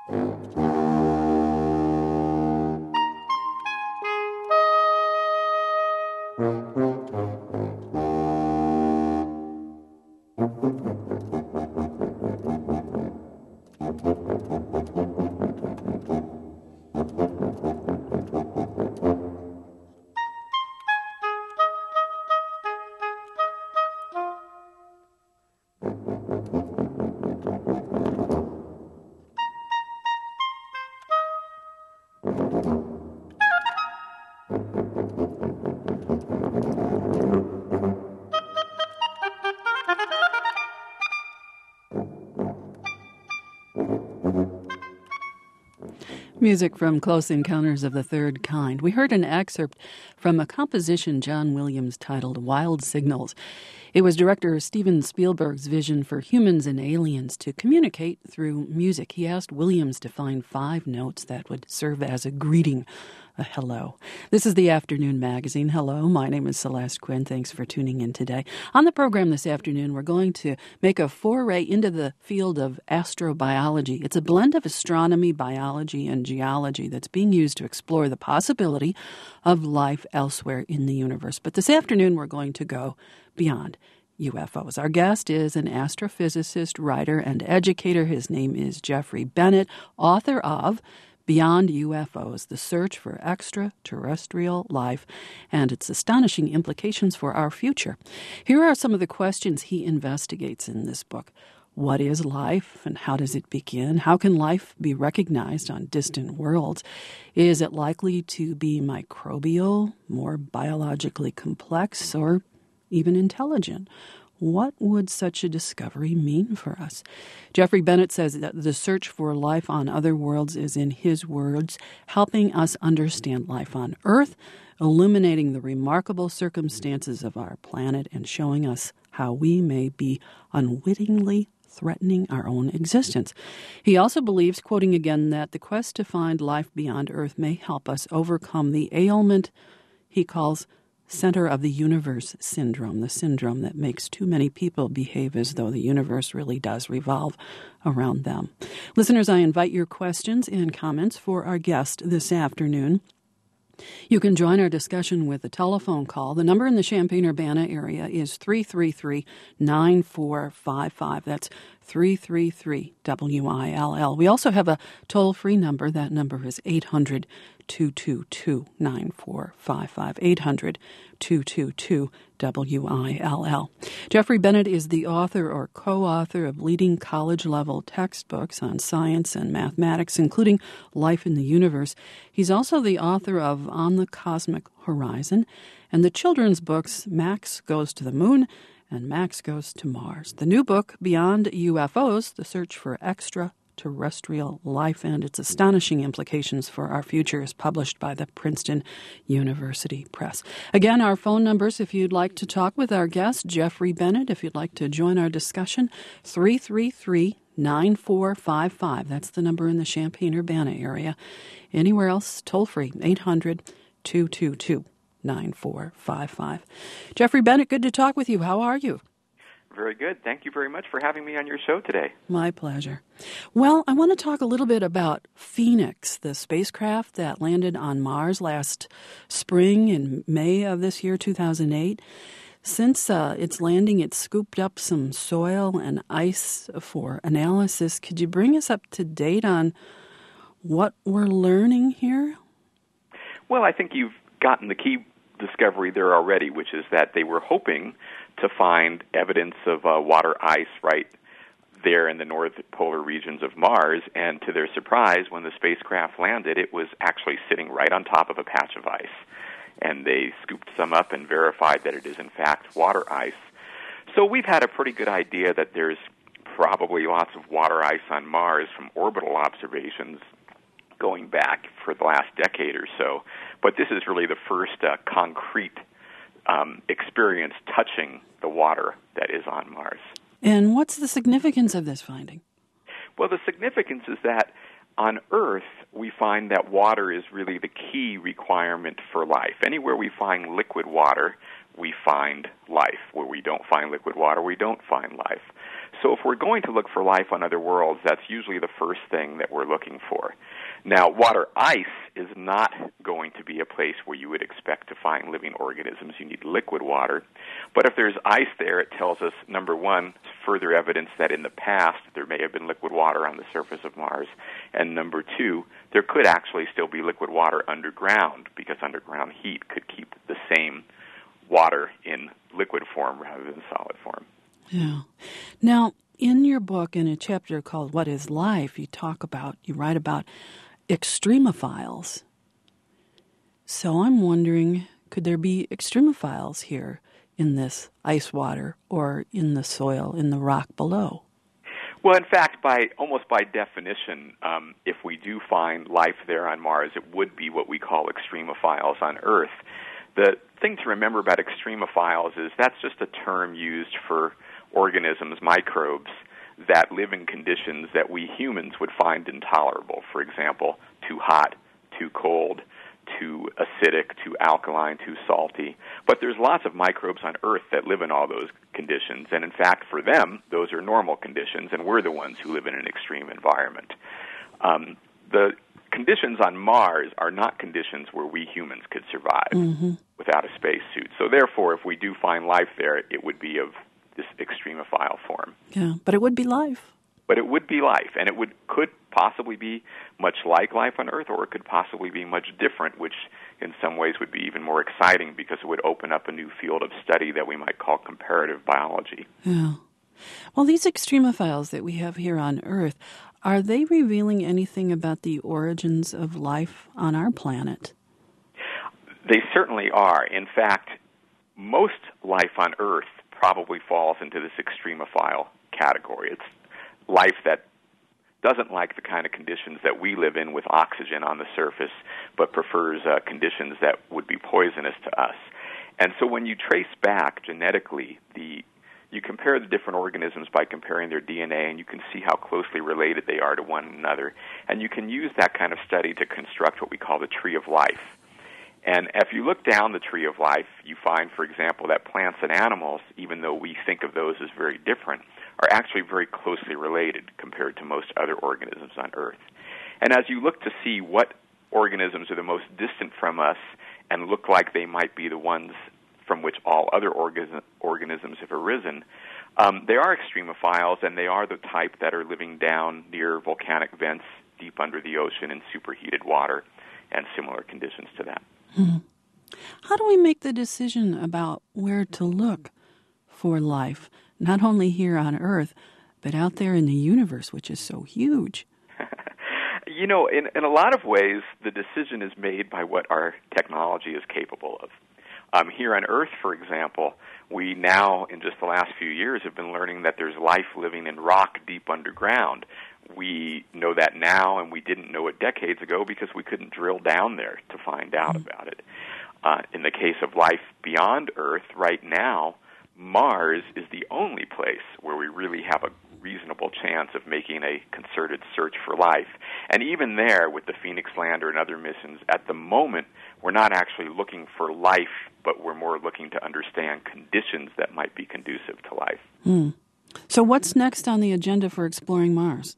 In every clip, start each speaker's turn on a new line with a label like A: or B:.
A: Music from Close Encounters of the Third Kind. We heard an excerpt from a composition John Williams titled Wild Signals. It was director Steven Spielberg's vision for humans and aliens to communicate through music. He asked Williams to find 5 notes that would serve as a greeting, a hello. This is the Afternoon Magazine. Hello, my name is Celeste Quinn. Thanks for tuning in today. On the program this afternoon, we're going to make a foray into the field of astrobiology. It's a blend of astronomy, biology, and geology that's being used to explore the possibility of life elsewhere in the universe. But this afternoon, we're going to go beyond UFOs. Our guest is an astrophysicist, writer, and educator. His name is Geoffrey Bennett, author of Beyond UFOs, The Search for Extraterrestrial Life and Its Astonishing Implications for Our Future. Here are some of the questions he investigates in this book. What is life and how does it begin? How can life be recognized on distant worlds? Is it likely to be microbial, more biologically complex, or even intelligent? What would such a discovery mean for us? Geoffrey Bennett says that the search for life on other worlds is, in his words, helping us understand life on Earth, illuminating the remarkable circumstances of our planet, and showing us how we may be unwittingly threatening our own existence. He also believes, quoting again, that the quest to find life beyond Earth may help us overcome the ailment he calls center of the universe syndrome, the syndrome that makes too many people behave as though the universe really does revolve around them. Listeners, I invite your questions and comments for our guest this afternoon. You can join our discussion with a telephone call. The number in the Champaign-Urbana area is 333-9455. That's 333-WILL. We also have a toll-free number. That number is 800-222-9455, 800-222-WILL. Geoffrey Bennett is the author or co-author of leading college-level textbooks on science and mathematics, including Life in the Universe. He's also the author of On the Cosmic Horizon and the children's books Max Goes to the Moon and Max Goes to Mars. The new book, Beyond UFOs, The Search for Extraterrestrial Life and Its Astonishing Implications for Our Future, is published by the Princeton University Press. Again, our phone numbers, if you'd like to talk with our guest, Geoffrey Bennett, if you'd like to join our discussion, 333-9455. That's the number in the Champaign-Urbana area. Anywhere else, toll-free, 800-222-9455. Geoffrey Bennett, good to talk with you. How are you?
B: Very good. Thank you very much for having me on your show today.
A: My pleasure. Well, I want to talk a little bit about Phoenix, the spacecraft that landed on Mars last spring in May of this year, 2008. Since its landing, it scooped up some soil and ice for analysis. Could you bring us up to date on what we're learning here?
B: Well, I think you've gotten the key discovery there already, which is that they were hoping to find evidence of water ice right there in the north polar regions of Mars, and to their surprise, when the spacecraft landed, it was actually sitting right on top of a patch of ice. And they scooped some up and verified that it is, in fact, water ice. So we've had a pretty good idea that there's probably lots of water ice on Mars from orbital observations going back for the last decade or so. But this is really the first concrete experience touching the water that is on Mars.
A: And what's the significance of this finding?
B: Well, the significance is that on Earth, we find that water is really the key requirement for life. Anywhere we find liquid water, we find life. Where we don't find liquid water, we don't find life. So if we're going to look for life on other worlds, that's usually the first thing that we're looking for. Now, water ice is not going to be a place where you would expect to find living organisms. You need liquid water. But if there's ice there, it tells us, number one, further evidence that in the past there may have been liquid water on the surface of Mars. And number two, there could actually still be liquid water underground, because underground heat could keep the same water in liquid form rather than solid form.
A: Yeah. Now, in your book, in a chapter called What is Life, you write about extremophiles. So I'm wondering, could there be extremophiles here in this ice water or in the soil, in the rock below?
B: Well, in fact, almost by definition, if we do find life there on Mars, it would be what we call extremophiles on Earth. The thing to remember about extremophiles is that's just a term used for organisms, microbes, that live in conditions that we humans would find intolerable. For example, too hot, too cold, too acidic, too alkaline, too salty. But there's lots of microbes on Earth that live in all those conditions, and in fact, for them, those are normal conditions, and we're the ones who live in an extreme environment. The conditions on Mars are not conditions where we humans could survive without a spacesuit. So therefore, if we do find life there, it would be of this extremophile form.
A: Yeah, but it would be life.
B: But it would be life, and it could possibly be much like life on Earth, or it could possibly be much different, which in some ways would be even more exciting because it would open up a new field of study that we might call comparative biology.
A: Yeah. Well, these extremophiles that we have here on Earth, are they revealing anything about the origins of life on our planet?
B: They certainly are. In fact, most life on Earth probably falls into this extremophile category. It's life that doesn't like the kind of conditions that we live in with oxygen on the surface, but prefers conditions that would be poisonous to us. And so when you trace back genetically, you compare the different organisms by comparing their DNA, and you can see how closely related they are to one another. And you can use that kind of study to construct what we call the tree of life. And if you look down the tree of life, you find, for example, that plants and animals, even though we think of those as very different, are actually very closely related compared to most other organisms on Earth. And as you look to see what organisms are the most distant from us and look like they might be the ones from which all other organisms have arisen, they are extremophiles, and they are the type that are living down near volcanic vents deep under the ocean in superheated water and similar conditions to that.
A: How do we make the decision about where to look for life, not only here on Earth, but out there in the universe, which is so huge?
B: You know, in a lot of ways, the decision is made by what our technology is capable of. Here on Earth, for example, we now, in just the last few years, have been learning that there's life living in rock deep underground. We know that now, and we didn't know it decades ago because we couldn't drill down there to find out about it. In the case of life beyond Earth, right now, Mars is the only place where we really have a reasonable chance of making a concerted search for life. And even there, with the Phoenix Lander and other missions, at the moment, we're not actually looking for life, but we're more looking to understand conditions that might be conducive to life.
A: So what's next on the agenda for exploring Mars?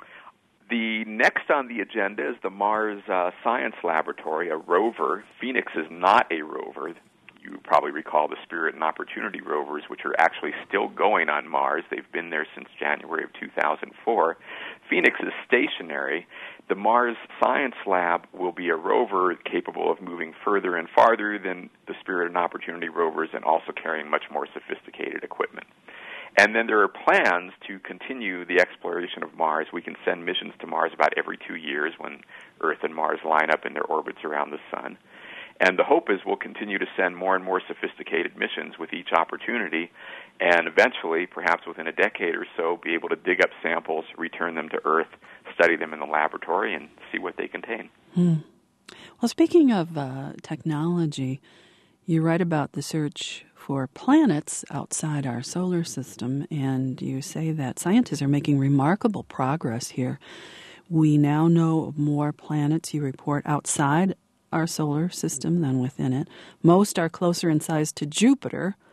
B: The next on the agenda is the Mars Science Laboratory, a rover. Phoenix is not a rover. You probably recall the Spirit and Opportunity rovers, which are actually still going on Mars. They've been there since January of 2004. Phoenix is stationary. The Mars Science Lab will be a rover capable of moving further and farther than the Spirit and Opportunity rovers, and also carrying much more sophisticated equipment. And then there are plans to continue the exploration of Mars. We can send missions to Mars about every 2 years when Earth and Mars line up in their orbits around the Sun. And the hope is we'll continue to send more and more sophisticated missions with each opportunity, and eventually, perhaps within a decade or so, be able to dig up samples, return them to Earth, study them in the laboratory, and see what they contain.
A: Well, speaking of technology, you write about the search for planets outside our solar system, and you say that scientists are making remarkable progress here. We now know of more planets, you report, outside our solar system than within it. Most are closer in size to Jupiter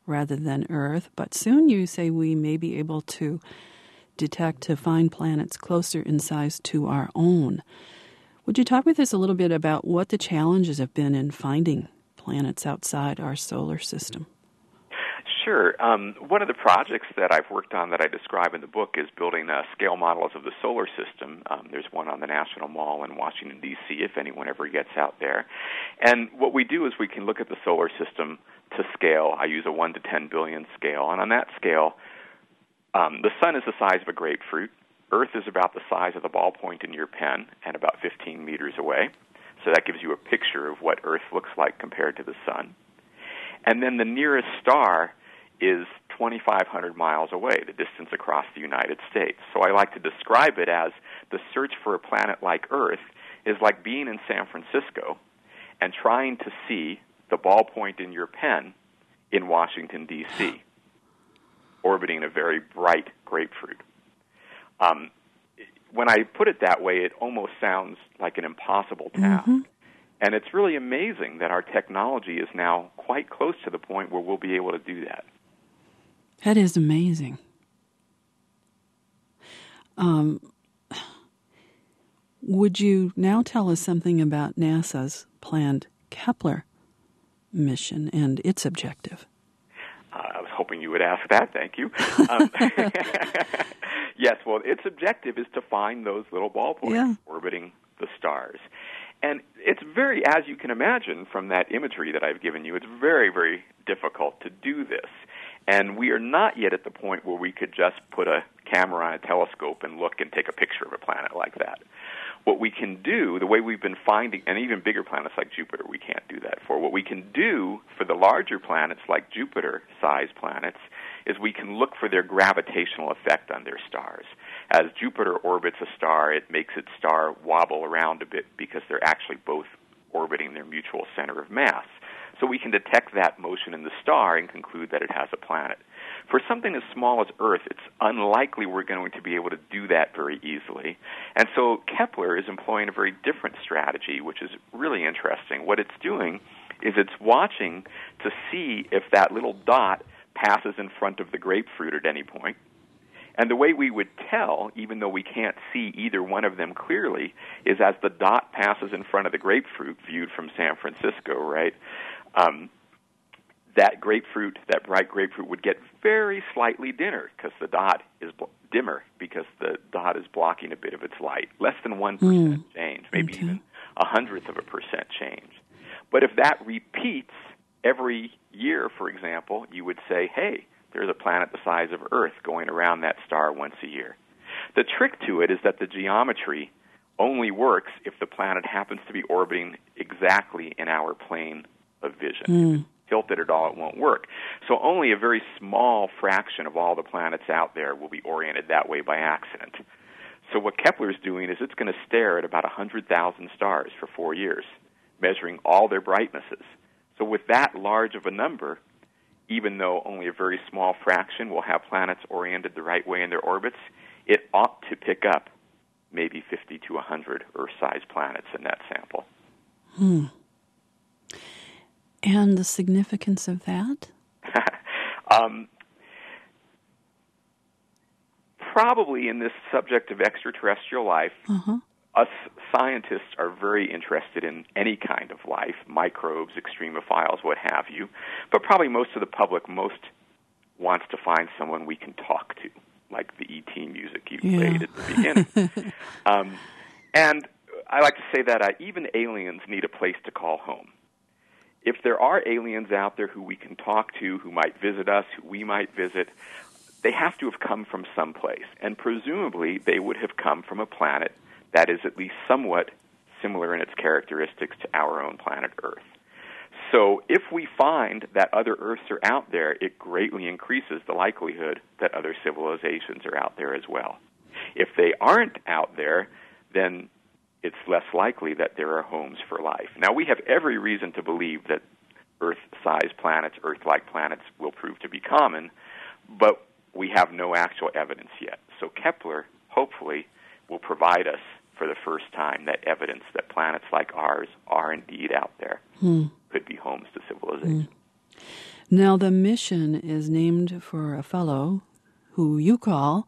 A: rather than Earth, but soon you say we may be able to find planets closer in size to our own. Would you talk with us a little bit about what the challenges have been in finding planets outside our solar system?
B: Sure. One of the projects that I've worked on that I describe in the book is building scale models of the solar system. There's one on the National Mall in Washington, D.C., if anyone ever gets out there. And what we do is we can look at the solar system to scale. I use a 1 to 10 billion scale. And on that scale, the sun is the size of a grapefruit. Earth is about the size of the ballpoint in your pen and about 15 meters away. So that gives you a picture of what Earth looks like compared to the sun. And then the nearest star is 2,500 miles away, the distance across the United States. So I like to describe it as the search for a planet like Earth is like being in San Francisco and trying to see the ballpoint in your pen in Washington, D.C., orbiting a very bright grapefruit. When I put it that way, it almost sounds like an impossible task. Mm-hmm. And it's really amazing that our technology is now quite close to the point where we'll be able to do that.
A: That is amazing. Would you now tell us something about NASA's planned Kepler mission and its objective?
B: I was hoping you would ask that. Thank you. Yes, well, its objective is to find those little ballpoints orbiting the stars. And it's very, as you can imagine from that imagery that I've given you, it's very, very difficult to do this. And we are not yet at the point where we could just put a camera on a telescope and look and take a picture of a planet like that. What we can do, the way we've been finding, and even bigger planets like Jupiter, we can't do that for. What we can do for the larger planets like Jupiter-sized planets is we can look for their gravitational effect on their stars. As Jupiter orbits a star, it makes its star wobble around a bit because they're actually both orbiting their mutual center of mass. So we can detect that motion in the star and conclude that it has a planet. For something as small as Earth, it's unlikely we're going to be able to do that very easily. And so Kepler is employing a very different strategy, which is really interesting. What it's doing is it's watching to see if that little dot passes in front of the grapefruit at any point. And the way we would tell, even though we can't see either one of them clearly, is as the dot passes in front of the grapefruit, viewed from San Francisco, right? That grapefruit, that bright grapefruit, would get very slightly dimmer because the dot is blocking a bit of its light, less than 1% change, maybe even 1/100% change. But if that repeats every year, for example, you would say, hey, there's a planet the size of Earth going around that star once a year. The trick to it is that the geometry only works if the planet happens to be orbiting exactly in our plane of vision. If it's tilted at all, it won't work. So only a very small fraction of all the planets out there will be oriented that way by accident. So what Kepler's doing is it's going to stare at about 100,000 stars for 4 years, measuring all their brightnesses. So with that large of a number, even though only a very small fraction will have planets oriented the right way in their orbits, it ought to pick up maybe 50 to 100 Earth-sized planets in that sample.
A: And the significance of that?
B: Probably in this subject of extraterrestrial life, us scientists are very interested in any kind of life, microbes, extremophiles, what have you. But probably most of the public most wants to find someone we can talk to, like the E.T. music you played at the beginning. And I like to say that even aliens need a place to call home. If there are aliens out there who we can talk to, who might visit us, who we might visit, they have to have come from someplace. And presumably they would have come from a planet that is at least somewhat similar in its characteristics to our own planet Earth. So if we find that other Earths are out there, it greatly increases the likelihood that other civilizations are out there as well. If they aren't out there, then it's less likely that there are homes for life. Now, we have every reason to believe that Earth-sized planets, Earth-like planets, will prove to be common, but we have no actual evidence yet. So Kepler, hopefully, will provide us for the first time that evidence that planets like ours are indeed out there, could be homes to civilization.
A: Now, the mission is named for a fellow who you call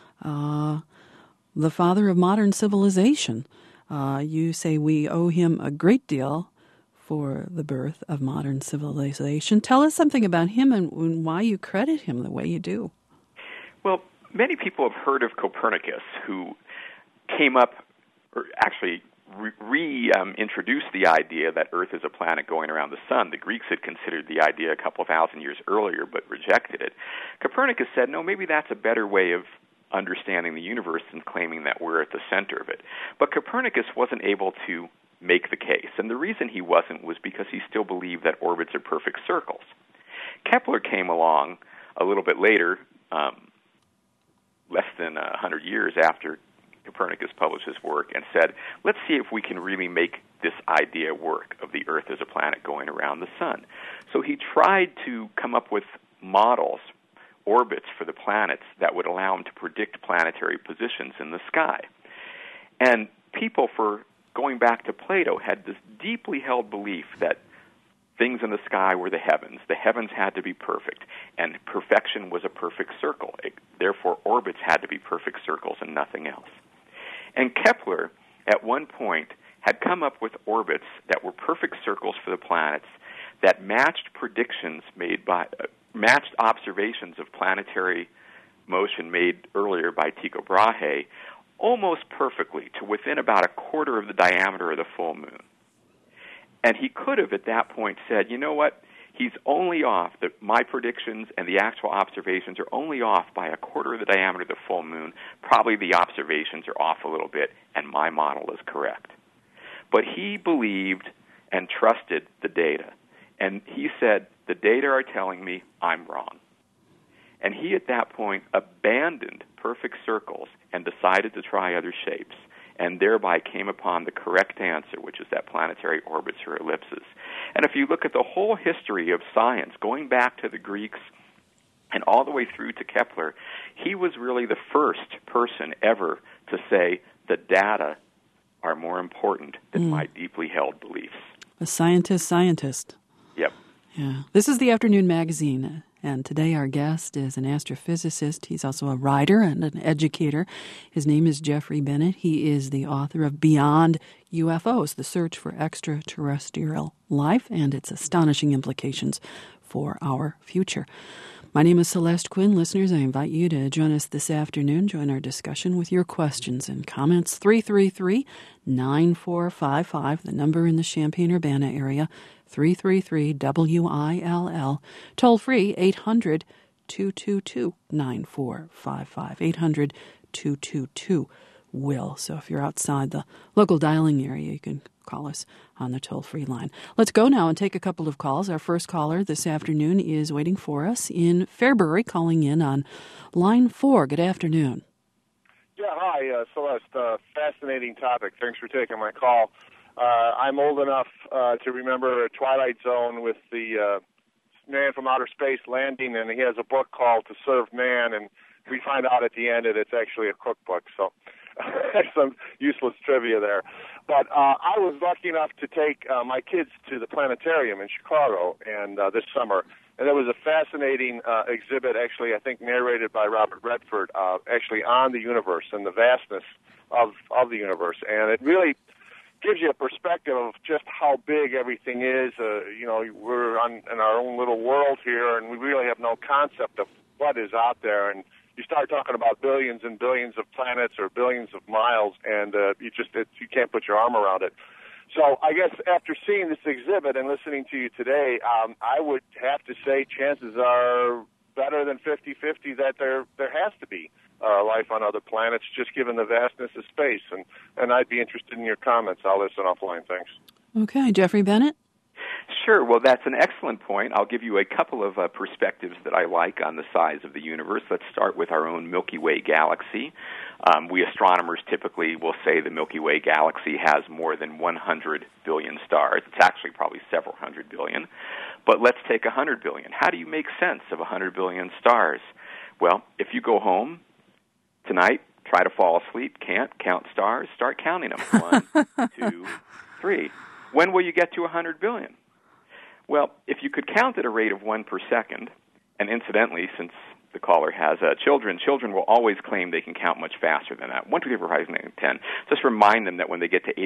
A: the father of modern civilization. You say we owe him a great deal for the birth of modern civilization. Tell us something about him and why you credit him the way you do.
B: Well, many people have heard of Copernicus, who came up, or actually reintroduced the idea that Earth is a planet going around the sun. The Greeks had considered the idea a couple thousand years earlier, but rejected it. Copernicus said, no, maybe that's a better way of understanding the universe than claiming that we're at the center of it. But Copernicus wasn't able to make the case, and the reason he wasn't was because he still believed that orbits are perfect circles. Kepler came along a little bit later, less than 100 years after Copernicus published his work, and said, let's see if we can really make this idea work of the Earth as a planet going around the sun. So he tried to come up with models, orbits for the planets that would allow him to predict planetary positions in the sky. And people, for going back to Plato, had this deeply held belief that things in the sky were the heavens. The heavens had to be perfect, and perfection was a perfect circle. Therefore, orbits had to be perfect circles and nothing else. And Kepler, at one point, had come up with orbits that were perfect circles for the planets that matched predictions made by matched observations of planetary motion made earlier by Tycho Brahe almost perfectly to within about a quarter of the diameter of the full moon. And he could have at that point said, you know what, he's only off, my predictions and the actual observations are only off by a quarter of the diameter of the full moon. Probably the observations are off a little bit, and my model is correct. But he believed and trusted the data. And he said, the data are telling me I'm wrong. And he, at that point, abandoned perfect circles and decided to try other shapes, and thereby came upon the correct answer, which is that planetary orbits or ellipses. And if you look at the whole history of science, going back to the Greeks and all the way through to Kepler, he was really the first person ever to say the data are more important than my deeply held beliefs.
A: A scientist.
B: Yep.
A: Yeah. This is the Afternoon Magazine, and today our guest is an astrophysicist. He's also a writer and an educator. His name is Jeffrey Bennett. He is the author of Beyond UFOs, The Search for Extraterrestrial Life and Its Astonishing Implications for Our Future. My name is Celeste Quinn. Listeners, I invite you to join us this afternoon. Join our discussion with your questions and comments. 333-9455, the number in the Champaign-Urbana area, 333-WILL. Toll free, 800-222-9455, 800-222-WILL. So if you're outside the local dialing area, you can call us on the toll-free line. Let's go now and take a couple of calls. Our first caller this afternoon is waiting for us in Fairbury, calling in on line 4. Good afternoon.
C: Yeah, hi, Celeste. Fascinating topic. Thanks for taking my call. I'm old enough to remember Twilight Zone with the man from outer space landing, and he has a book called To Serve Man, and we find out at the end that it's actually a cookbook. So some useless trivia there. But I was lucky enough to take my kids to the planetarium in Chicago and this summer, and it was a fascinating exhibit, actually, I think narrated by Robert Redford, actually on the universe and the vastness of the universe. And it really gives you a perspective of just how big everything is. We're in our own little world here, and we really have no concept of what is out there. And you start talking about billions and billions of planets or billions of miles, and you can't put your arm around it. So I guess after seeing this exhibit and listening to you today, I would have to say chances are better than 50-50 that there has to be life on other planets, just given the vastness of space. And I'd be interested in your comments. I'll listen offline. Thanks.
A: Okay. Jeffrey Bennett?
B: Sure. Well, that's an excellent point. I'll give you a couple of perspectives that I like on the size of the universe. Let's start with our own Milky Way galaxy. We astronomers typically will say the Milky Way galaxy has more than 100 billion stars. It's actually probably several hundred billion. But let's take 100 billion. How do you make sense of 100 billion stars? Well, if you go home tonight, try to fall asleep, can't count stars, start counting them. 1, 2, 3. When will you get to 100 billion? Well, if you could count at a rate of 1 per second, and incidentally, since the caller has children will always claim they can count much faster than that. 1, 2, 3, 4, 5, 6, 7, 10. Just remind them that when they get to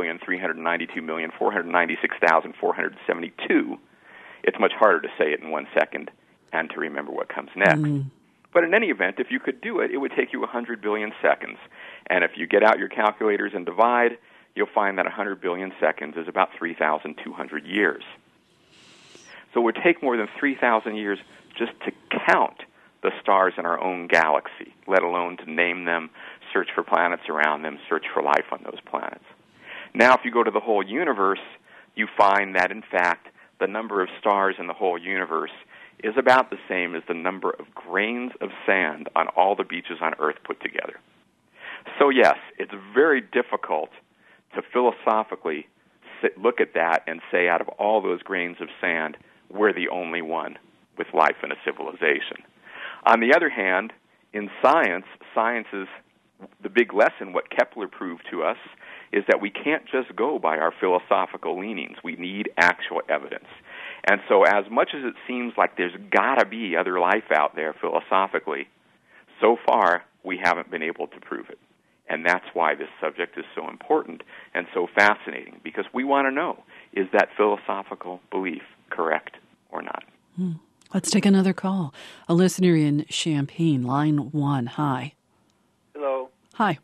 B: 84,392,496,472, it's much harder to say it in 1 second and to remember what comes next. But in any event, if you could do it, it would take you 100 billion seconds. And if you get out your calculators and divide, you'll find that 100 billion seconds is about 3,200 years. So it would take more than 3,000 years just to count the stars in our own galaxy, let alone to name them, search for planets around them, search for life on those planets. Now, if you go to the whole universe, you find that, in fact, the number of stars in the whole universe is about the same as the number of grains of sand on all the beaches on Earth put together. So, yes, it's very difficult to philosophically look at that and say out of all those grains of sand, we're the only one with life and a civilization. On the other hand, in science is the big lesson. What Kepler proved to us is that we can't just go by our philosophical leanings. We need actual evidence. And so as much as it seems like there's got to be other life out there philosophically, so far we haven't been able to prove it. And that's why this subject is so important and so fascinating, because we want to know, is that philosophical belief correct or not?
A: Let's take another call. A listener in Champaign, line 1. Hi.
D: Hello.
A: Hi.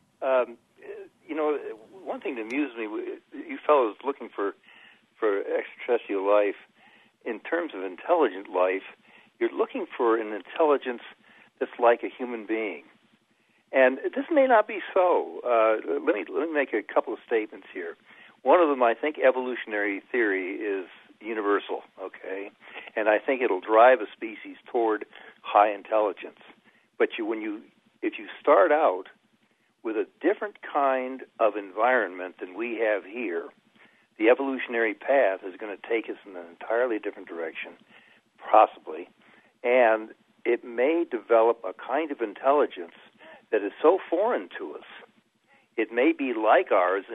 D: One thing that amused me, you fellows looking for extraterrestrial life, in terms of intelligent life, you're looking for an intelligence that's like a human being. And this may not be so. Let me make a couple of statements here. One of them, I think evolutionary theory is universal, okay? And I think it'll drive a species toward high intelligence. But if you start out with a different kind of environment than we have here, the evolutionary path is going to take us in an entirely different direction, possibly, and it may develop a kind of intelligence that is so foreign to us. It may be like ours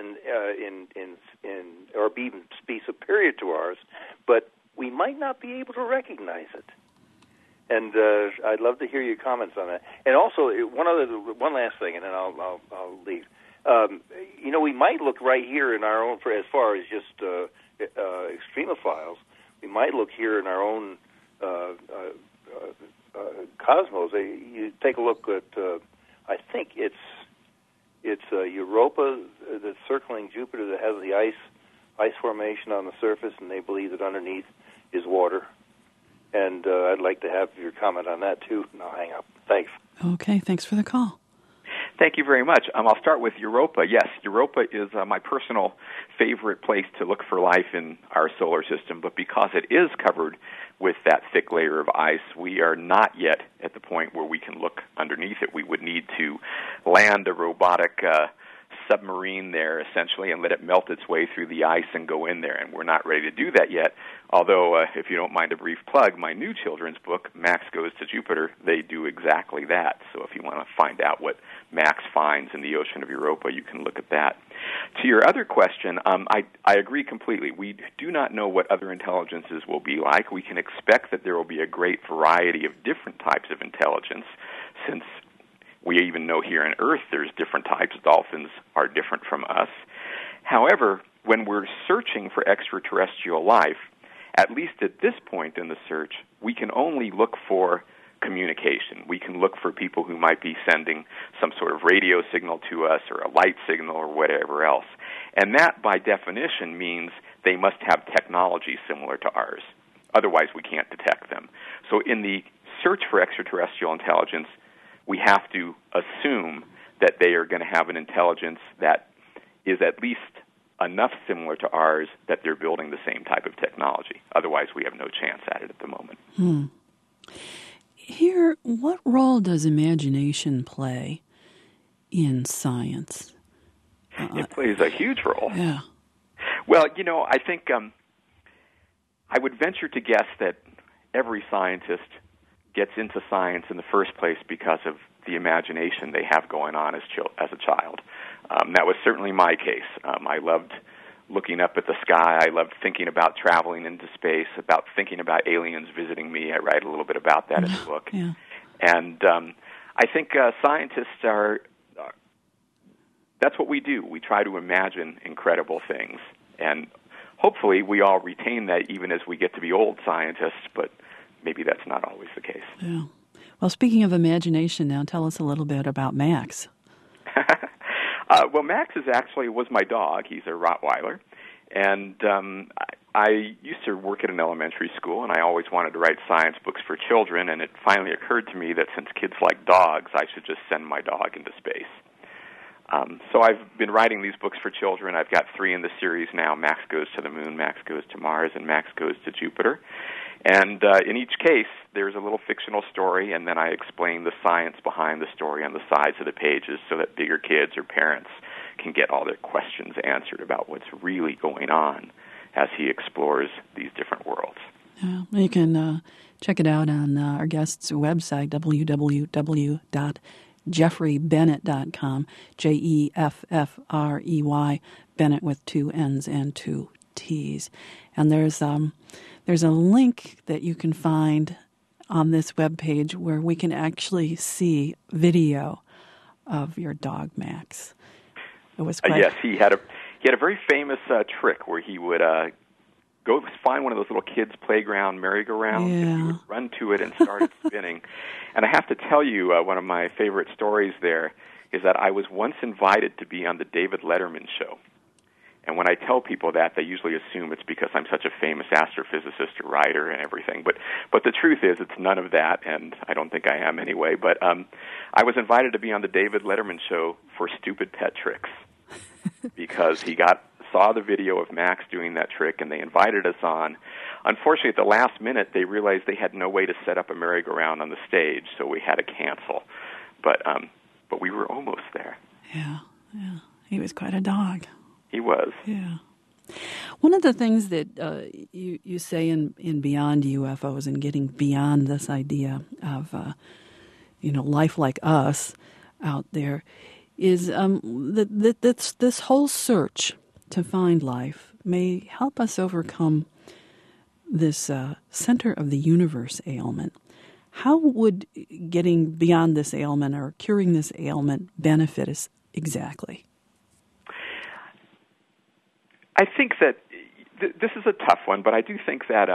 D: or be superior to ours, but we might not be able to recognize it. And I'd love to hear your comments on that. And also, one last thing, and then I'll leave. We might look right here in our own, as far as just extremophiles, we might look here in our own cosmos. You take a look at, I think it's Europa that's circling Jupiter that has the ice formation on the surface, and they believe that underneath is water. And I'd like to have your comment on that, too, and I'll hang up. Thanks.
A: Okay, thanks for the call.
B: Thank you very much. I'll start with Europa. Yes, Europa is my personal favorite place to look for life in our solar system, but because it is covered with that thick layer of ice, we are not yet at the point where we can look underneath it. We would need to land a robotic submarine there, essentially, and let it melt its way through the ice and go in there, and we're not ready to do that yet. Although, if you don't mind a brief plug, my new children's book, Max Goes to Jupiter, they do exactly that. So if you want to find out what Max finds in the ocean of Europa, you can look at that. To your other question, I agree completely. We do not know what other intelligences will be like. We can expect that there will be a great variety of different types of intelligence, since we even know here on Earth there's different types. Dolphins are different from us. However, when we're searching for extraterrestrial life, at least at this point in the search, we can only look for communication. We can look for people who might be sending some sort of radio signal to us or a light signal or whatever else. And that, by definition, means they must have technology similar to ours. Otherwise, we can't detect them. So in the search for extraterrestrial intelligence, we have to assume that they are going to have an intelligence that is at least enough similar to ours that they're building the same type of technology. Otherwise, we have no chance at it at the moment.
A: Here, what role does imagination play in science?
B: It plays a huge role.
A: Yeah.
B: Well, I think I would venture to guess that every scientist gets into science in the first place because of the imagination they have going on as a child. That was certainly my case. I loved looking up at the sky. I love thinking about traveling into space, about thinking about aliens visiting me. I write a little bit about that in the book.
A: Yeah.
B: And I think scientists are, that's what we do. We try to imagine incredible things. And hopefully we all retain that even as we get to be old scientists, but maybe that's not always the case.
A: Yeah. Well, speaking of imagination now, tell us a little bit about Max.
B: Well, Max was my dog. He's a Rottweiler. And I used to work at an elementary school, and I always wanted to write science books for children, and it finally occurred to me that since kids like dogs, I should just send my dog into space. So I've been writing these books for children. I've got 3 in the series now. Max Goes to the Moon, Max Goes to Mars, and Max Goes to Jupiter. And in each case, there's a little fictional story, and then I explain the science behind the story on the sides of the pages so that bigger kids or parents can get all their questions answered about what's really going on as he explores these different worlds.
A: Yeah, you can check it out on our guest's website, www.jeffreybennett.com, Jeffrey, Bennett with 2 N's and 2 T's. And there's a link that you can find on this webpage where we can actually see video of your dog, Max. It was quite...
B: Yes, he had a very famous trick where he would go find one of those little kids' playground merry-go-rounds, and he would run to it and start it spinning. And I have to tell you, one of my favorite stories there is that I was once invited to be on the David Letterman show. And when I tell people that, they usually assume it's because I'm such a famous astrophysicist or writer and everything. But the truth is, it's none of that, and I don't think I am anyway. But I was invited to be on the David Letterman show for stupid pet tricks because he saw the video of Max doing that trick, and they invited us on. Unfortunately, at the last minute, they realized they had no way to set up a merry-go-round on the stage, so we had to cancel. But we were almost there.
A: Yeah. He was quite a dog.
B: He was.
A: Yeah. One of the things that you say in Beyond UFOs and getting beyond this idea of life like us out there is that this whole search to find life may help us overcome this center of the universe ailment. How would getting beyond this ailment or curing this ailment benefit us exactly?
B: I think that this is a tough one, but I do think that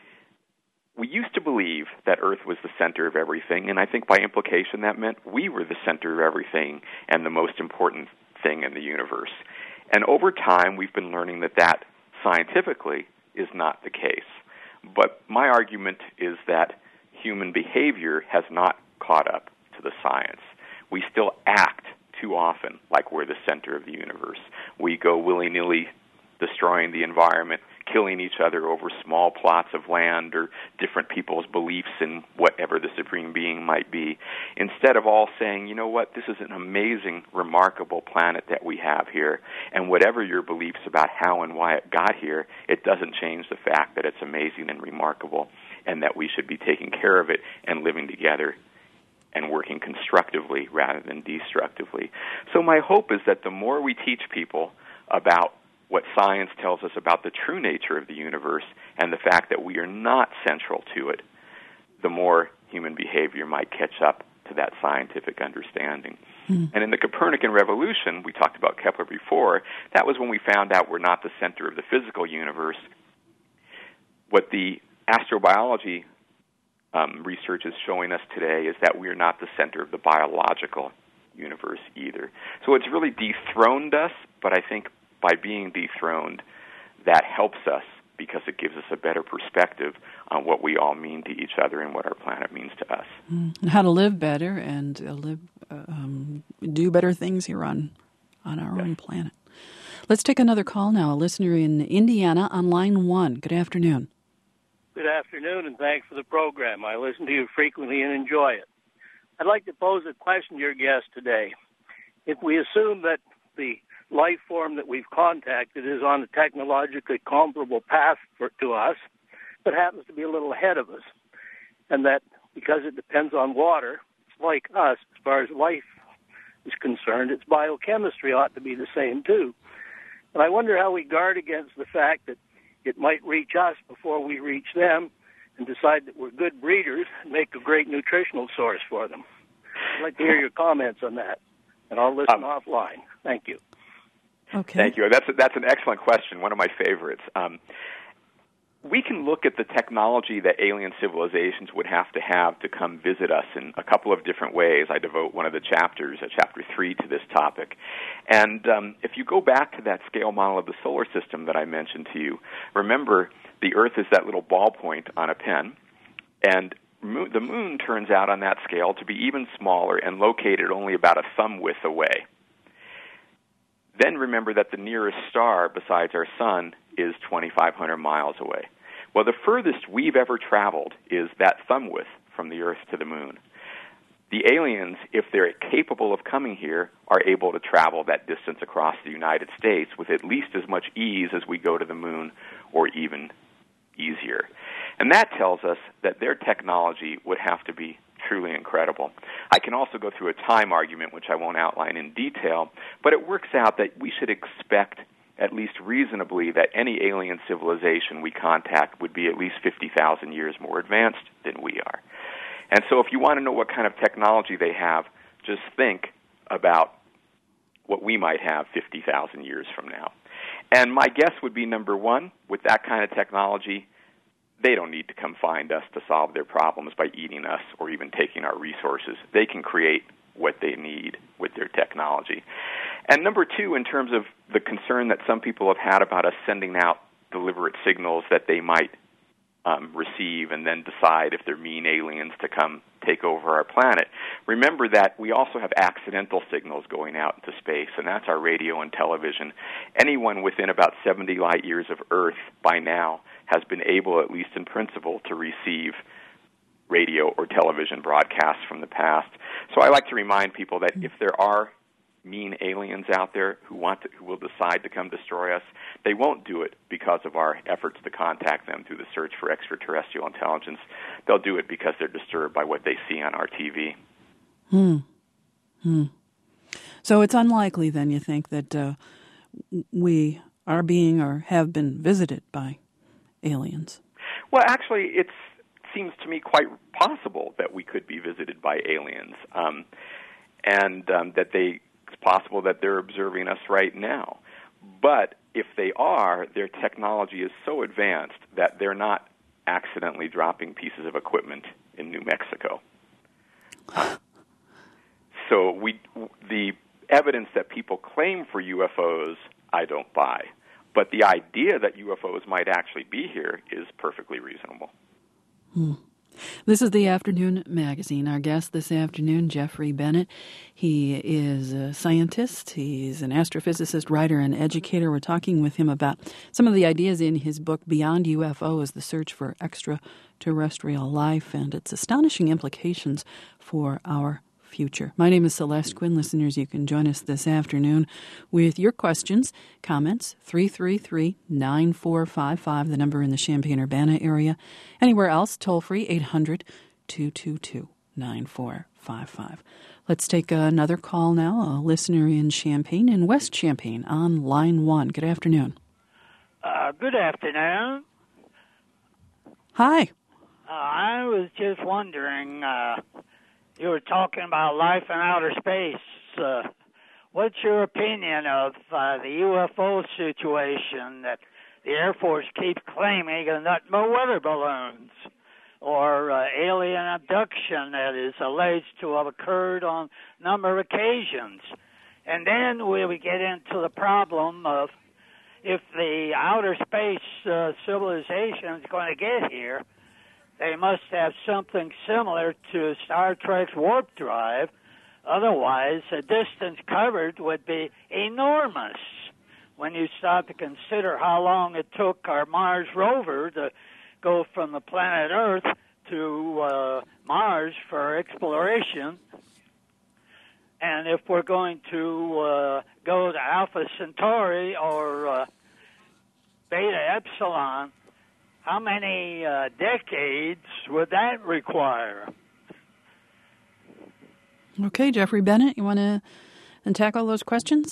B: we used to believe that Earth was the center of everything, and I think by implication that meant we were the center of everything and the most important thing in the universe. And over time, we've been learning that scientifically is not the case. But my argument is that human behavior has not caught up to the science. We still act too often like we're the center of the universe. We go willy-nilly destroying the environment, killing each other over small plots of land or different people's beliefs in whatever the supreme being might be, instead of all saying, you know what, this is an amazing, remarkable planet that we have here, and whatever your beliefs about how and why it got here, it doesn't change the fact that it's amazing and remarkable, and that we should be taking care of it and living together and working constructively rather than destructively. So my hope is that the more we teach people about what science tells us about the true nature of the universe and the fact that we are not central to it, the more human behavior might catch up to that scientific understanding. And in the Copernican revolution, we talked about Kepler before, that was when we found out we're not the center of the physical universe. What the astrobiology research is showing us today is that we're not the center of the biological universe either. So it's really dethroned us, but I think by being dethroned, that helps us because it gives us a better perspective on what we all mean to each other and what our planet means to us.
A: And how to live better and do better things here on our own planet. Let's take another call now. A listener in Indiana on line 1. Good afternoon.
E: Good afternoon, and thanks for the program. I listen to you frequently and enjoy it. I'd like to pose a question to your guest today. If we assume that the life form that we've contacted is on a technologically comparable path to us, but happens to be a little ahead of us, and that because it depends on water, it's like us as far as life is concerned, its biochemistry ought to be the same too. But I wonder how we guard against the fact that it might reach us before we reach them and decide that we're good breeders and make a great nutritional source for them. I'd like to hear your comments on that, and I'll listen offline. Thank you.
A: Okay.
B: Thank you. That's an excellent question, one of my favorites. We can look at the technology that alien civilizations would have to come visit us in a couple of different ways. I devote one of the chapters, Chapter 3, to this topic. And if you go back to that scale model of the solar system that I mentioned to you, remember the Earth is that little ballpoint on a pen, and the moon turns out on that scale to be even smaller and located only about a thumb width away. Then remember that the nearest star besides our sun is 2,500 miles away. Well, the furthest we've ever traveled is that thumb width from the Earth to the moon. The aliens, if they're capable of coming here, are able to travel that distance across the United States with at least as much ease as we go to the moon, or even easier. And that tells us that their technology would have to be truly incredible. I can also go through a time argument, which I won't outline in detail, but it works out that we should expect, at least reasonably, that any alien civilization we contact would be at least 50,000 years more advanced than we are. And so if you want to know what kind of technology they have, just think about what we might have 50,000 years from now. And my guess would be, number one, with that kind of technology, they don't need to come find us to solve their problems by eating us or even taking our resources. They can create what they need with their technology. And number two, in terms of the concern that some people have had about us sending out deliberate signals that they might receive and then decide if they're mean aliens to come take over our planet, remember that we also have accidental signals going out into space, and that's our radio and television. Anyone within about 70 light years of Earth by now has been able, at least in principle, to receive radio or television broadcasts from the past. So I like to remind people that if there are mean aliens out there who will decide to come destroy us, they won't do it because of our efforts to contact them through the search for extraterrestrial intelligence. They'll do it because they're disturbed by what they see on our TV.
A: So it's unlikely, then, you think, that we are being or have been visited by aliens?
B: Well, actually, it seems to me quite possible that we could be visited by aliens, and that it's possible that they're observing us right now. But if they are, their technology is so advanced that they're not accidentally dropping pieces of equipment in New Mexico. So the evidence that people claim for UFOs, I don't buy. But the idea that UFOs might actually be here is perfectly reasonable.
A: This is the Afternoon Magazine. Our guest this afternoon, Jeffrey Bennett. He is a scientist. He's an astrophysicist, writer, and educator. We're talking with him about some of the ideas in his book, Beyond UFOs, The Search for Extraterrestrial Life, and its astonishing implications for our future. My name is Celeste Quinn. Listeners, you can join us this afternoon with your questions, comments, 333-9455, the number in the Champaign-Urbana area. Anywhere else, toll-free, 800-222-9455. Let's take another call now, a listener in Champaign, in West Champaign, on line 1. Good afternoon.
F: Good afternoon.
A: Hi.
F: I was just wondering, you were talking about life in outer space. What's your opinion of the UFO situation that the Air Force keeps claiming are nothing but weather balloons, or alien abduction that is alleged to have occurred on a number of occasions? And then we get into the problem of if the outer space civilization is going to get here, they must have something similar to Star Trek's warp drive. Otherwise, the distance covered would be enormous when you start to consider how long it took our Mars rover to go from the planet Earth to Mars for exploration. And if we're going to go to Alpha Centauri or Beta Epsilon, how many decades would that require?
A: Okay, Jeffrey Bennett, you want to tackle those questions?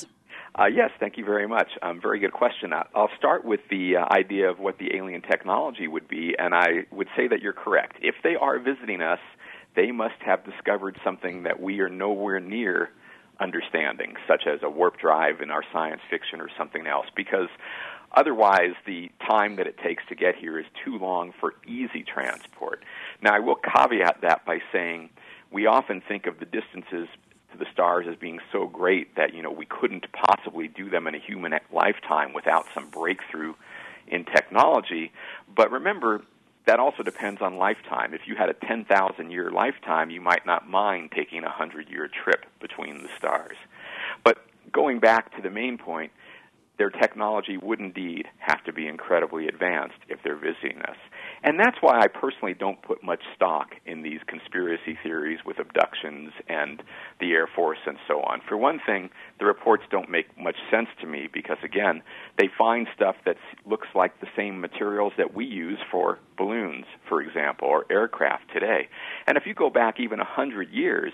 B: Yes, thank you very much. Very good question. I'll start with the idea of what the alien technology would be, and I would say that you're correct. If they are visiting us, they must have discovered something that we are nowhere near understanding, such as a warp drive in our science fiction or something else, because otherwise the time that it takes to get here is too long for easy transport. Now, I will caveat that by saying we often think of the distances to the stars as being so great that, we couldn't possibly do them in a human lifetime without some breakthrough in technology. But remember, that also depends on lifetime. If you had a 10,000-year lifetime, you might not mind taking a 100-year trip between the stars. But going back to the main point, their technology would indeed have to be incredibly advanced if they're visiting us. And that's why I personally don't put much stock in these conspiracy theories with abductions and the Air Force and so on. For one thing, the reports don't make much sense to me because, again, they find stuff that looks like the same materials that we use for balloons, for example, or aircraft today. And if you go back even 100 years,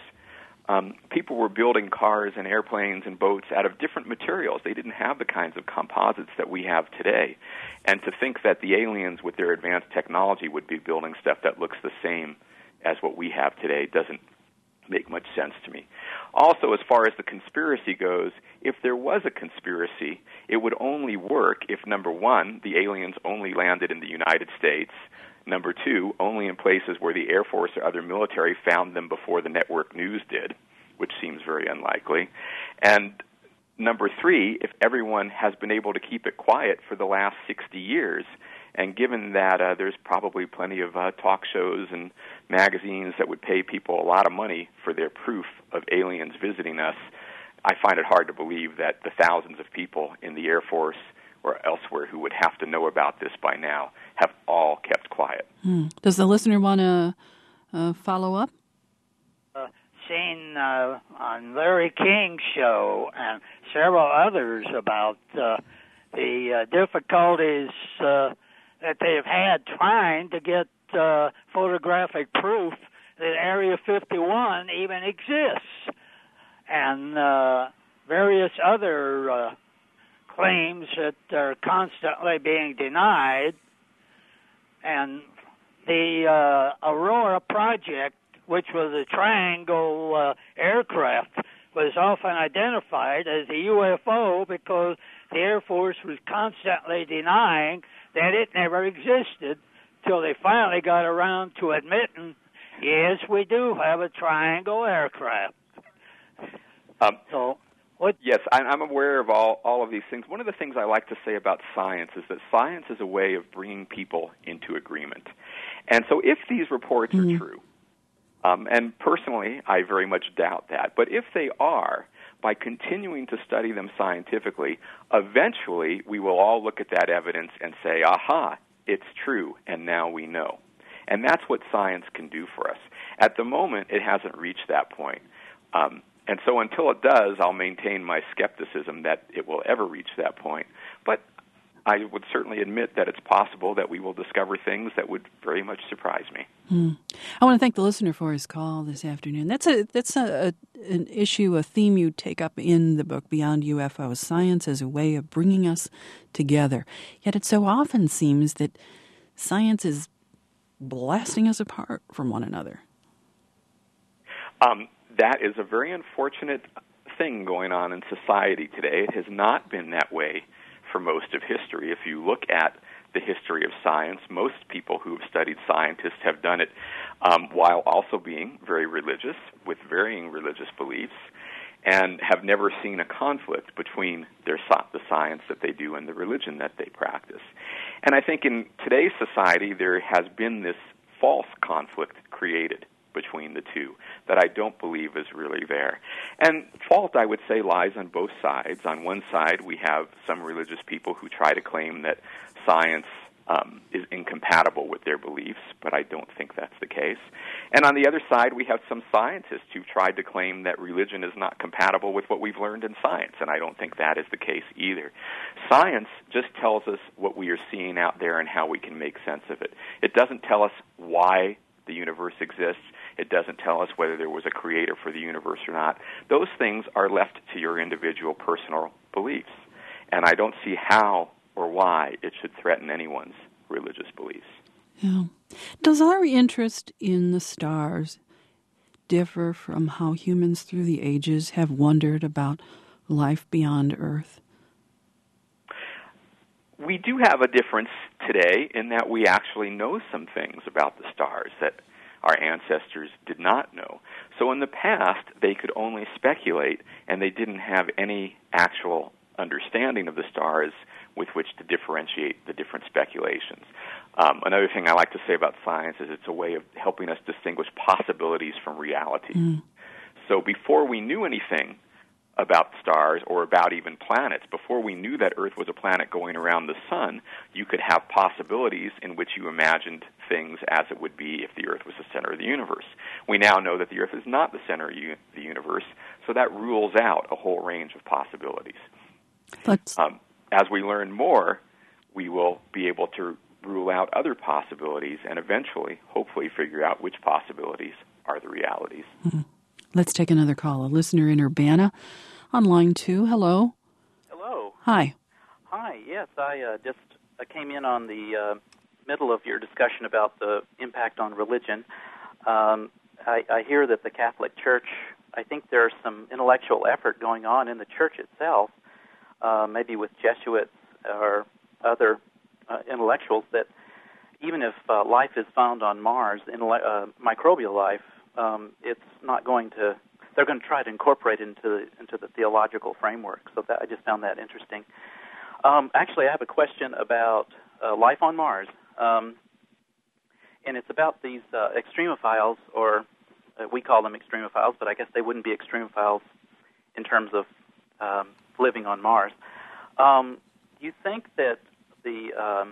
B: people were building cars and airplanes and boats out of different materials. They didn't have the kinds of composites that we have today. And to think that the aliens with their advanced technology would be building stuff that looks the same as what we have today doesn't make much sense to me. Also, as far as the conspiracy goes, if there was a conspiracy, it would only work if, number one, the aliens only landed in the United States, number two, only in places where the Air Force or other military found them before the network news did, which seems very unlikely. And number three, if everyone has been able to keep it quiet for the last 60 years, and given that there's probably plenty of talk shows and magazines that would pay people a lot of money for their proof of aliens visiting us, I find it hard to believe that the thousands of people in the Air Force or elsewhere who would have to know about this by now have all kept quiet.
A: Does the listener want to follow up?
F: Seen on Larry King's show and several others about the difficulties that they've had trying to get photographic proof that Area 51 even exists, and various other claims that are constantly being denied. And the Aurora project, which was a triangle aircraft, was often identified as a UFO because the Air Force was constantly denying that it never existed till they finally got around to admitting, yes, we do have a triangle aircraft. Yes,
B: I'm aware of all of these things. One of the things I like to say about science is that science is a way of bringing people into agreement. And so if these reports are true, and personally I very much doubt that, but if they are, by continuing to study them scientifically, eventually we will all look at that evidence and say, aha, it's true, and now we know. And that's what science can do for us. At the moment, it hasn't reached that point. And so until it does, I'll maintain my skepticism that it will ever reach that point. But I would certainly admit that it's possible that we will discover things that would very much surprise me.
A: I want to thank the listener for his call this afternoon. That's an issue, a theme you take up in the book, Beyond UFOs, science as a way of bringing us together. Yet it so often seems that science is blasting us apart from one another.
B: That is a very unfortunate thing going on in society today. It has not been that way for most of history. If you look at the history of science, most people who have studied scientists have done it while also being very religious, with varying religious beliefs, and have never seen a conflict between the science that they do and the religion that they practice. And I think in today's society there has been this false conflict created between the two that I don't believe is really there. And fault, I would say, lies on both sides. On one side, we have some religious people who try to claim that science is incompatible with their beliefs, but I don't think that's the case. And on the other side, we have some scientists who've tried to claim that religion is not compatible with what we've learned in science, and I don't think that is the case either. Science just tells us what we are seeing out there and how we can make sense of it. It doesn't tell us why the universe exists. It doesn't tell us whether there was a creator for the universe or not. Those things are left to your individual personal beliefs. And I don't see how or why it should threaten anyone's religious beliefs.
A: Yeah. Does our interest in the stars differ from how humans through the ages have wondered about life beyond Earth?
B: We do have a difference today in that we actually know some things about the stars that our ancestors did not know. So in the past, they could only speculate, and they didn't have any actual understanding of the stars with which to differentiate the different speculations. Another thing I like to say about science is it's a way of helping us distinguish possibilities from reality. So before we knew anything about stars or about even planets, before we knew that Earth was a planet going around the sun, you could have possibilities in which you imagined things as it would be if the Earth was the center of the universe. We now know that the Earth is not the center of the universe, so that rules out a whole range of possibilities. As we learn more, we will be able to rule out other possibilities and eventually, hopefully, figure out which possibilities are the realities.
A: Let's take another call. A listener in Urbana on line 2. Hello.
G: Hello.
A: Hi.
G: Hi. Yes, I just came in on the middle of your discussion about the impact on religion. I hear that the Catholic Church, I think there's some intellectual effort going on in the Church itself, maybe with Jesuits or other intellectuals, that even if life is found on Mars, microbial life, it's not going to. They're going to try to incorporate it into the theological framework. So that I just found that interesting. Actually, I have a question about life on Mars, and it's about these extremophiles, or we call them extremophiles, but I guess they wouldn't be extremophiles in terms of living on Mars. You think that the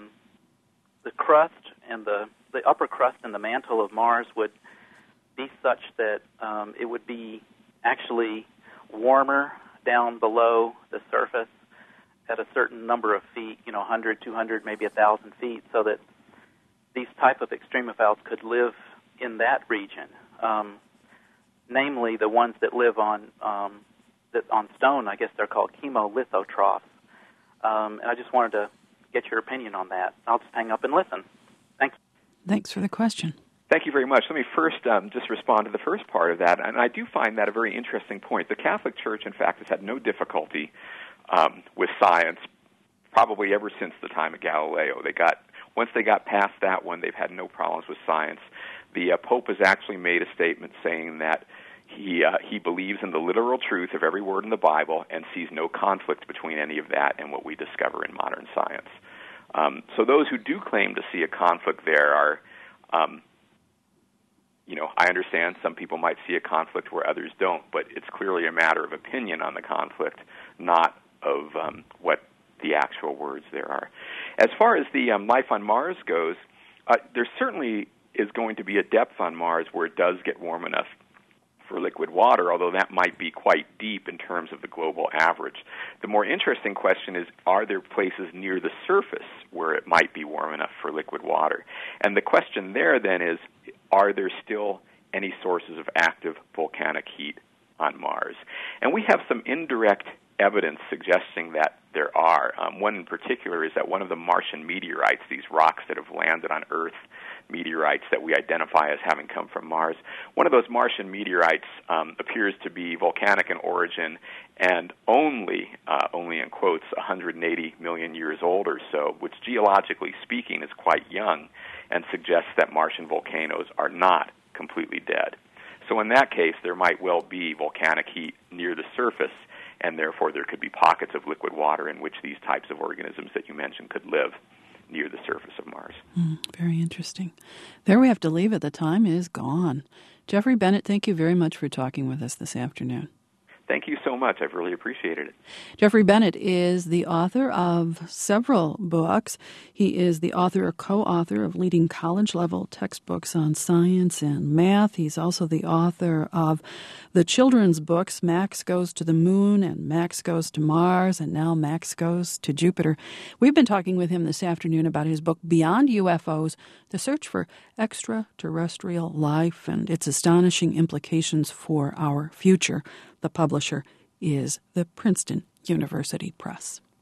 G: crust and the upper crust and the mantle of Mars would be such that it would be actually warmer down below the surface at a certain number of feet, 100, 200, maybe 1,000 feet, so that these type of extremophiles could live in that region, namely the ones that live on stone. I guess they're called chemolithotrophs. And I just wanted to get your opinion on that. I'll just hang up and listen. Thanks.
A: Thanks for the question.
B: Thank you very much. Let me first just respond to the first part of that, and I do find that a very interesting point. The Catholic Church, in fact, has had no difficulty with science probably ever since the time of Galileo. Once they got past that one, they've had no problems with science. The Pope has actually made a statement saying that he believes in the literal truth of every word in the Bible and sees no conflict between any of that and what we discover in modern science. So those who do claim to see a conflict there are, I understand some people might see a conflict where others don't, but it's clearly a matter of opinion on the conflict, not of what the actual words there are. As far as the life on Mars goes, there certainly is going to be a depth on Mars where it does get warm enough for liquid water, although that might be quite deep in terms of the global average. The more interesting question is, are there places near the surface where it might be warm enough for liquid water? And the question there then is, are there still any sources of active volcanic heat on Mars? And we have some indirect evidence suggesting that there are. One in particular is that one of the Martian meteorites, these rocks that have landed on Earth, meteorites that we identify as having come from Mars, one of those Martian meteorites appears to be volcanic in origin and only in quotes, 180 million years old or so, which geologically speaking is quite young and suggests that Martian volcanoes are not completely dead. So in that case, there might well be volcanic heat near the surface, and therefore there could be pockets of liquid water in which these types of organisms that you mentioned could live near the surface of Mars.
A: Very interesting. There we have to leave it. The time is gone. Jeffrey Bennett, thank you very much for talking with us this afternoon.
B: Thank you so much. I've really appreciated it.
A: Jeffrey Bennett is the author of several books. He is the author or co-author of leading college-level textbooks on science and math. He's also the author of the children's books, Max Goes to the Moon and Max Goes to Mars, and now Max Goes to Jupiter. We've been talking with him this afternoon about his book, Beyond UFOs, The Search for Extraterrestrial Life and its Astonishing Implications for Our Future. The publisher is the Princeton University Press.